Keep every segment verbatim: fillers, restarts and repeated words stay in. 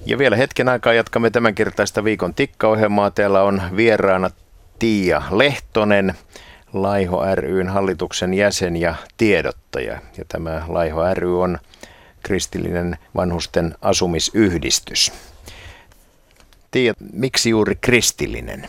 Ja vielä hetken aikaa jatkamme tämänkertaista viikon tikkaohjelmaa. Täällä on vieraana Tiia Lehtonen, Laiho ry:n hallituksen jäsen ja tiedottaja. Ja tämä Laiho ry on kristillinen vanhusten asumisyhdistys. Tiia, miksi juuri kristillinen?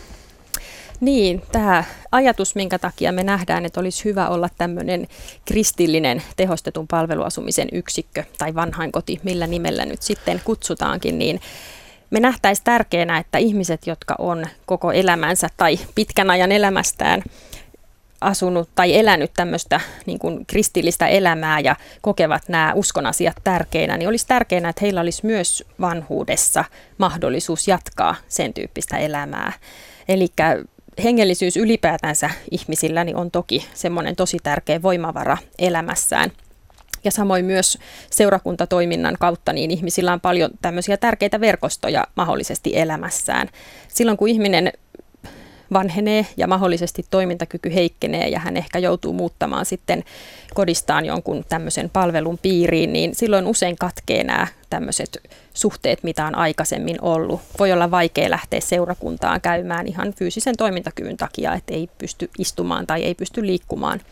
Niin, tämä ajatus, minkä takia me nähdään, että olisi hyvä olla tämmöinen kristillinen tehostetun palveluasumisen yksikkö tai vanhainkoti, millä nimellä nyt sitten kutsutaankin, niin me nähtäisiin tärkeänä, että ihmiset, jotka on koko elämänsä tai pitkän ajan elämästään asunut tai elänyt tämmöistä niin kuin kristillistä elämää ja kokevat nämä uskon asiat tärkeinä, niin olisi tärkeänä, että heillä olisi myös vanhuudessa mahdollisuus jatkaa sen tyyppistä elämää. Eli hengellisyys ylipäätänsä ihmisillä niin on toki semmoinen tosi tärkeä voimavara elämässään. Ja samoin myös seurakuntatoiminnan kautta niin ihmisillä on paljon tämmöisiä tärkeitä verkostoja mahdollisesti elämässään. Silloin kun ihminen vanhenee ja mahdollisesti toimintakyky heikkenee ja hän ehkä joutuu muuttamaan sitten kodistaan jonkun tämmöisen palvelun piiriin, niin silloin usein katkee nämä tämmöiset suhteet, mitä on aikaisemmin ollut. Voi olla vaikea lähteä seurakuntaan käymään ihan fyysisen toimintakyvyn takia, että ei pysty istumaan tai ei pysty liikkumaan.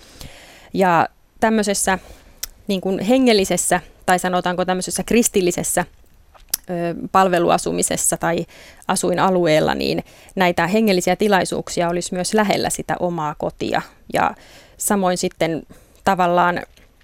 Ja tämmöisessä niin kuin hengellisessä tai sanotaanko tämmöisessä kristillisessä palveluasumisessa tai asuinalueella, niin näitä hengellisiä tilaisuuksia olisi myös lähellä sitä omaa kotia. Ja samoin sitten tavallaan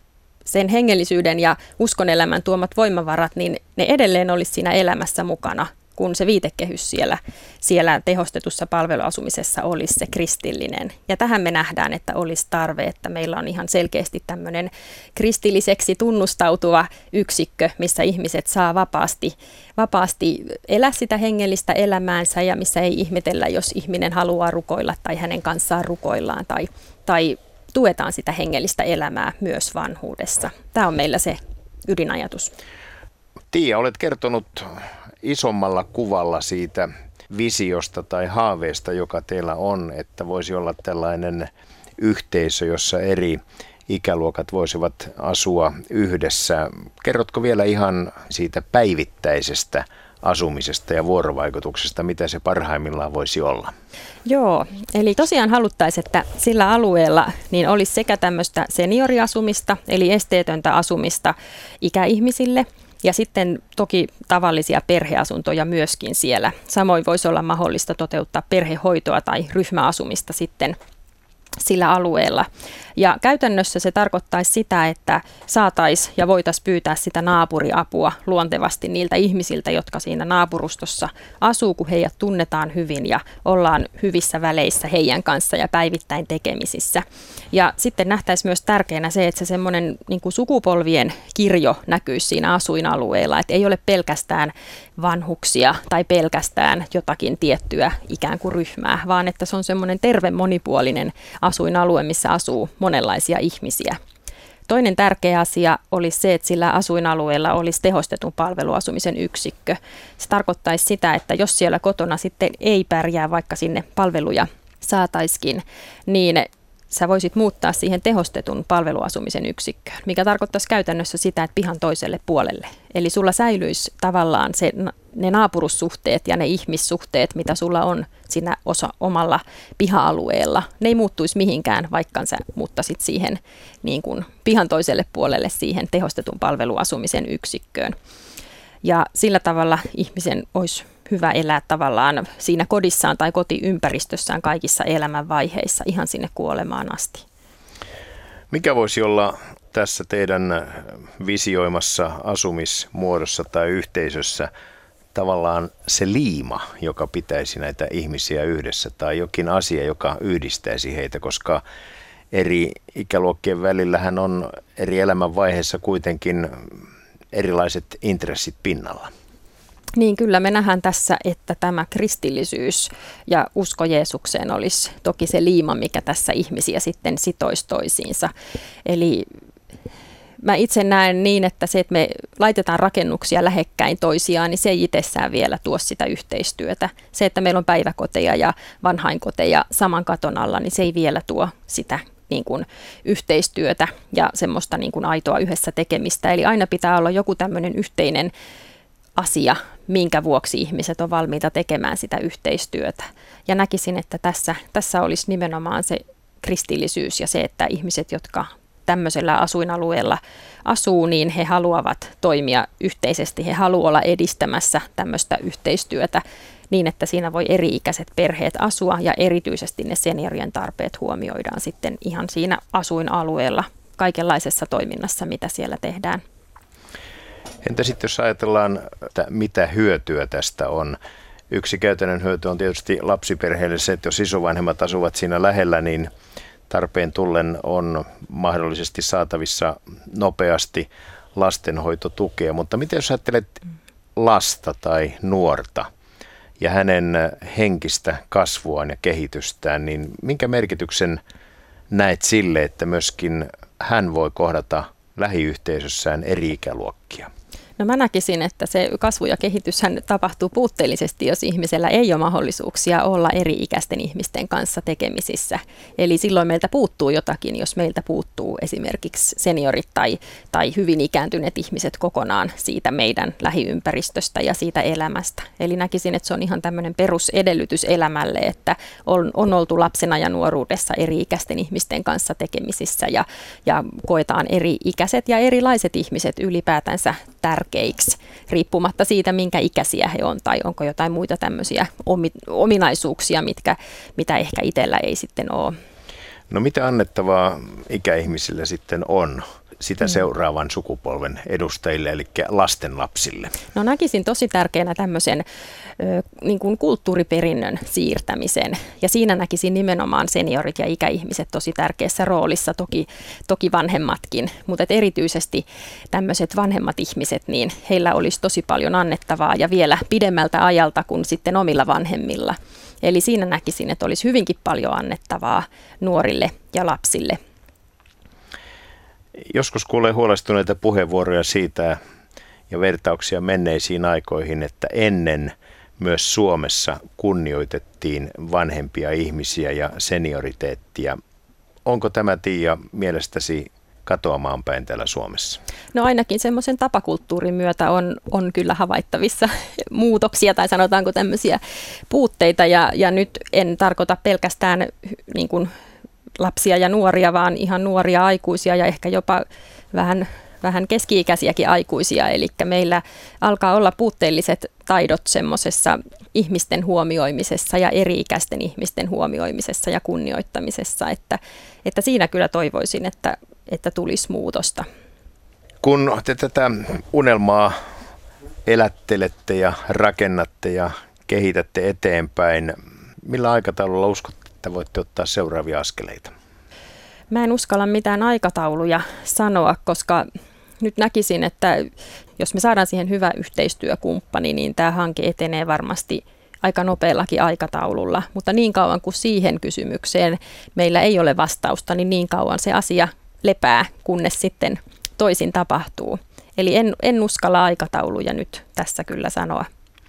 sen hengellisyyden ja uskonelämän tuomat voimavarat, niin ne edelleen olisi siinä elämässä mukana, kun se viitekehys siellä, siellä tehostetussa palveluasumisessa olisi se kristillinen. Ja tähän me nähdään, että olisi tarve, että meillä on ihan selkeästi tämmöinen kristilliseksi tunnustautuva yksikkö, missä ihmiset saa vapaasti, vapaasti elää sitä hengellistä elämäänsä ja missä ei ihmetellä, jos ihminen haluaa rukoilla tai hänen kanssaan rukoillaan tai, tai tuetaan sitä hengellistä elämää myös vanhuudessa. Tämä on meillä se ydinajatus. Tiia, olet kertonut isommalla kuvalla siitä visiosta tai haaveesta, joka teillä on, että voisi olla tällainen yhteisö, jossa eri ikäluokat voisivat asua yhdessä. Kerrotko vielä ihan siitä päivittäisestä asumisesta ja vuorovaikutuksesta, mitä se parhaimmillaan voisi olla? Joo, eli tosiaan haluttaisiin, että sillä alueella niin olisi sekä tämmöistä senioriasumista, eli esteetöntä asumista ikäihmisille, ja sitten toki tavallisia perheasuntoja myöskin siellä. Samoin voisi olla mahdollista toteuttaa perhehoitoa tai ryhmäasumista sitten sillä alueella. Ja käytännössä se tarkoittaisi sitä, että saataisiin ja voitaisiin pyytää sitä naapuriapua luontevasti niiltä ihmisiltä, jotka siinä naapurustossa asuu, kun heidät tunnetaan hyvin ja ollaan hyvissä väleissä heidän kanssa ja päivittäin tekemisissä. Ja sitten nähtäisiin myös tärkeänä se, että se semmoinen niin kuin sukupolvien kirjo näkyisi siinä asuinalueella, että ei ole pelkästään vanhuksia tai pelkästään jotakin tiettyä ikään kuin ryhmää, vaan että se on semmoinen terve monipuolinen asuinalue, missä asuu monenlaisia ihmisiä. Toinen tärkeä asia olisi se, että sillä asuinalueella olisi tehostetun palveluasumisen yksikkö. Se tarkoittaisi sitä, että jos siellä kotona sitten ei pärjää, vaikka sinne palveluja saataisikin, niin sä voisit muuttaa siihen tehostetun palveluasumisen yksikköön, mikä tarkoittaisi käytännössä sitä, että pihan toiselle puolelle. Eli sulla säilyisi tavallaan se, ne naapurussuhteet ja ne ihmissuhteet, mitä sulla on siinä osa, omalla piha-alueella. Ne ei muuttuisi mihinkään, vaikka sä muuttaisit siihen niin kuin pihan toiselle puolelle siihen tehostetun palveluasumisen yksikköön. Ja sillä tavalla ihmisen olisi hyvä elää tavallaan siinä kodissaan tai kotiympäristössään kaikissa elämänvaiheissa ihan sinne kuolemaan asti. Mikä voisi olla tässä teidän visioimassa asumismuodossa tai yhteisössä tavallaan se liima, joka pitäisi näitä ihmisiä yhdessä, tai jokin asia, joka yhdistäisi heitä, koska eri ikäluokkien välillähän on eri elämänvaiheissa kuitenkin erilaiset intressit pinnalla. Niin kyllä me nähdään tässä, että tämä kristillisyys ja usko Jeesukseen olisi toki se liima, mikä tässä ihmisiä sitten sitoisi toisiinsa. Eli mä itse näen niin, että se, että me laitetaan rakennuksia lähekkäin toisiaan, niin se ei itsessään vielä tuo sitä yhteistyötä. Se, että meillä on päiväkoteja ja vanhainkoteja saman katon alla, niin se ei vielä tuo sitä niin kuin yhteistyötä ja semmoista niin kuin aitoa yhdessä tekemistä. Eli aina pitää olla joku tämmöinen yhteinen asia, minkä vuoksi ihmiset on valmiita tekemään sitä yhteistyötä. Ja näkisin, että tässä, tässä olisi nimenomaan se kristillisyys ja se, että ihmiset, jotka tämmöisellä asuinalueella asuu, niin he haluavat toimia yhteisesti. He haluavat olla edistämässä tämmöistä yhteistyötä niin, että siinä voi eri-ikäiset perheet asua ja erityisesti ne seniorien tarpeet huomioidaan sitten ihan siinä asuinalueella kaikenlaisessa toiminnassa, mitä siellä tehdään. Entä sitten jos ajatellaan, että mitä hyötyä tästä on? Yksi käytännön hyöty on tietysti lapsiperheille se, että jos isovanhemmat asuvat siinä lähellä, niin tarpeen tullen on mahdollisesti saatavissa nopeasti lastenhoitotukea. Mutta miten jos ajattelet lasta tai nuorta ja hänen henkistä kasvuaan ja kehitystään, niin minkä merkityksen näet sille, että myöskin hän voi kohdata lähiyhteisössään eri ikäluokkia? No mä näkisin, että se kasvu ja kehityshän tapahtuu puutteellisesti, jos ihmisellä ei ole mahdollisuuksia olla eri-ikäisten ihmisten kanssa tekemisissä. Eli silloin meiltä puuttuu jotakin, jos meiltä puuttuu esimerkiksi seniorit tai, tai hyvin ikääntyneet ihmiset kokonaan siitä meidän lähiympäristöstä ja siitä elämästä. Eli näkisin, että se on ihan tämmöinen perusedellytys elämälle, että on, on oltu lapsena ja nuoruudessa eri-ikäisten ihmisten kanssa tekemisissä ja, ja koetaan eri-ikäiset ja erilaiset ihmiset ylipäätänsä tärkeitä. Tärkeiksi, riippumatta siitä, minkä ikäisiä he on tai onko jotain muita tämmöisiä ominaisuuksia, mitkä, mitä ehkä itsellä ei sitten ole. No mitä annettavaa ikäihmisille sitten on sitä seuraavan sukupolven edustajille, eli lastenlapsille? No näkisin tosi tärkeänä tämmöisen ö, niin kuin kulttuuriperinnön siirtämisen, ja siinä näkisin nimenomaan seniorit ja ikäihmiset tosi tärkeässä roolissa, toki, toki vanhemmatkin, mutta erityisesti tämmöiset vanhemmat ihmiset, niin heillä olisi tosi paljon annettavaa ja vielä pidemmältä ajalta kuin sitten omilla vanhemmilla. Eli siinä näkisin, että olisi hyvinkin paljon annettavaa nuorille ja lapsille. Joskus kuulee huolestuneita puheenvuoroja siitä ja vertauksia menneisiin aikoihin, että ennen myös Suomessa kunnioitettiin vanhempia ihmisiä ja senioriteettia. Onko tämä, Tiia, mielestäsi katoamaan päin täällä Suomessa? No ainakin semmoisen tapakulttuurin myötä on, on kyllä havaittavissa muutoksia tai sanotaanko tämmöisiä puutteita ja, ja nyt en tarkoita pelkästään niin kuin lapsia ja nuoria, vaan ihan nuoria aikuisia ja ehkä jopa vähän, vähän keski-ikäisiäkin aikuisia. Eli meillä alkaa olla puutteelliset taidot semmoisessa ihmisten huomioimisessa ja eri-ikäisten ihmisten huomioimisessa ja kunnioittamisessa, että, että siinä kyllä toivoisin, että, että tulisi muutosta. Kun te tätä unelmaa elättelette ja rakennatte ja kehitätte eteenpäin, millä aikataululla uskotte, että voitte ottaa seuraavia askeleita? Mä en uskalla mitään aikatauluja sanoa, koska nyt näkisin, että jos me saadaan siihen hyvä yhteistyökumppani, niin tämä hanke etenee varmasti aika nopeallakin aikataululla. Mutta niin kauan kuin siihen kysymykseen meillä ei ole vastausta, niin niin kauan se asia lepää, kunnes sitten toisin tapahtuu. Eli en, en uskalla aikatauluja nyt tässä kyllä sanoa.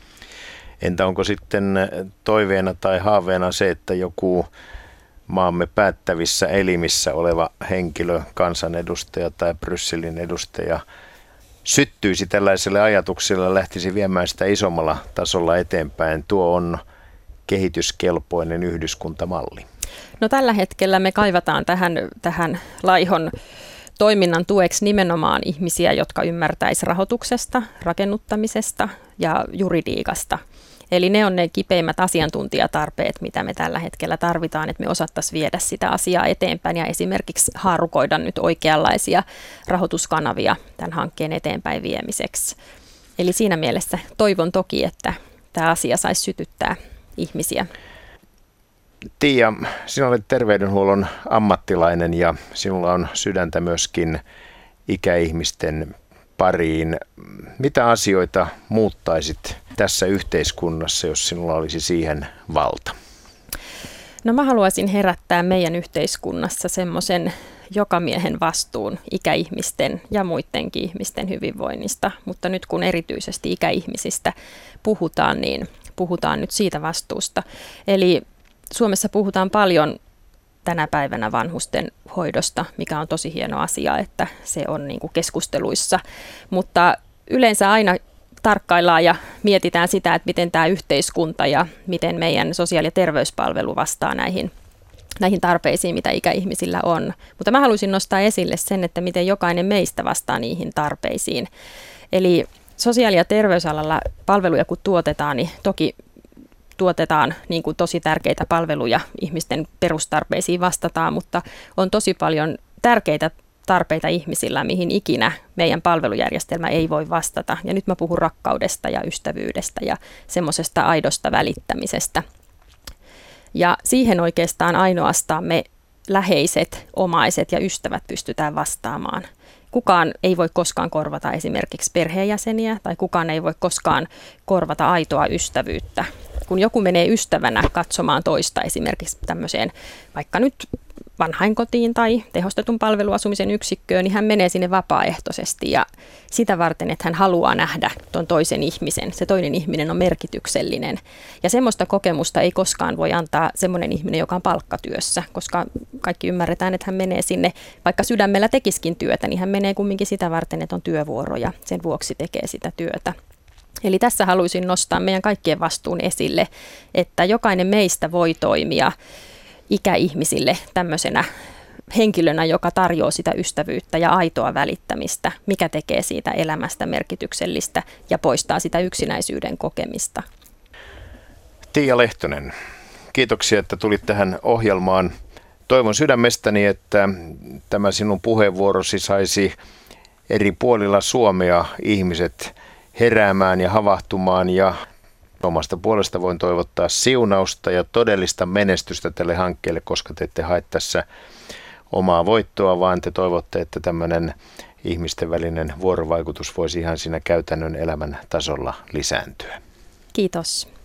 Entä onko sitten toiveena tai haaveena se, että joku maamme päättävissä elimissä oleva henkilö, kansanedustaja tai Brysselin edustaja syttyisi tällaiselle ajatukselle ja lähtisi viemään sitä isommalla tasolla eteenpäin? Tuo on kehityskelpoinen yhdyskuntamalli. No tällä hetkellä me kaivataan tähän, tähän laihon toiminnan tueksi nimenomaan ihmisiä, jotka ymmärtäisivät rahoituksesta, rakennuttamisesta ja juridiikasta. Eli ne on ne kipeimmät asiantuntijatarpeet, mitä me tällä hetkellä tarvitaan, että me osattaisiin viedä sitä asiaa eteenpäin ja esimerkiksi haarukoida nyt oikeanlaisia rahoituskanavia tämän hankkeen eteenpäin viemiseksi. Eli siinä mielessä toivon toki, että tämä asia saisi sytyttää ihmisiä. Tiia, sinä olet terveydenhuollon ammattilainen ja sinulla on sydäntä myöskin ikäihmisten pariin. Mitä asioita muuttaisit tässä yhteiskunnassa, jos sinulla olisi siihen valta? No mä haluaisin herättää meidän yhteiskunnassa semmoisen jokamiehen vastuun ikäihmisten ja muidenkin ihmisten hyvinvoinnista, mutta nyt kun erityisesti ikäihmisistä puhutaan, niin puhutaan nyt siitä vastuusta. Eli Suomessa puhutaan paljon tänä päivänä vanhusten hoidosta, mikä on tosi hieno asia, että se on niin kuin keskusteluissa, mutta yleensä aina tarkkaillaan ja mietitään sitä, että miten tämä yhteiskunta ja miten meidän sosiaali- ja terveyspalvelu vastaa näihin, näihin tarpeisiin, mitä ikäihmisillä on. Mutta mä haluaisin nostaa esille sen, että miten jokainen meistä vastaa niihin tarpeisiin. Eli sosiaali- ja terveysalalla palveluja kun tuotetaan, niin toki tuotetaan niin kuin tosi tärkeitä palveluja, ihmisten perustarpeisiin vastataan, mutta on tosi paljon tärkeitä tarpeita ihmisillä, mihin ikinä meidän palvelujärjestelmä ei voi vastata. Ja nyt mä puhun rakkaudesta ja ystävyydestä ja semmoisesta aidosta välittämisestä. Ja siihen oikeastaan ainoastaan me läheiset, omaiset ja ystävät pystytään vastaamaan. Kukaan ei voi koskaan korvata esimerkiksi perheenjäseniä tai kukaan ei voi koskaan korvata aitoa ystävyyttä. Kun joku menee ystävänä katsomaan toista esimerkiksi tämmöiseen vaikka nyt vanhainkotiin tai tehostetun palveluasumisen yksikköön, niin hän menee sinne vapaaehtoisesti ja sitä varten, että hän haluaa nähdä tuon toisen ihmisen. Se toinen ihminen on merkityksellinen. Ja semmoista kokemusta ei koskaan voi antaa semmoinen ihminen, joka on palkkatyössä, koska kaikki ymmärretään, että hän menee sinne, vaikka sydämellä tekiskin työtä, niin hän menee kumminkin sitä varten, että on työvuoroja. Sen vuoksi tekee sitä työtä. Eli tässä haluaisin nostaa meidän kaikkien vastuun esille, että jokainen meistä voi toimia ikäihmisille tämmöisenä henkilönä, joka tarjoaa sitä ystävyyttä ja aitoa välittämistä, mikä tekee siitä elämästä merkityksellistä ja poistaa sitä yksinäisyyden kokemista. Tiia Lehtonen, kiitoksia, että tulit tähän ohjelmaan. Toivon sydämestäni, että tämä sinun puheenvuorosi saisi eri puolilla Suomea ihmiset heräämään ja havahtumaan, ja omasta puolesta voin toivottaa siunausta ja todellista menestystä tälle hankkeelle, koska te ette hae tässä omaa voittoa, vaan te toivotte, että tämmöinen ihmisten välinen vuorovaikutus voisi ihan siinä käytännön elämän tasolla lisääntyä. Kiitos.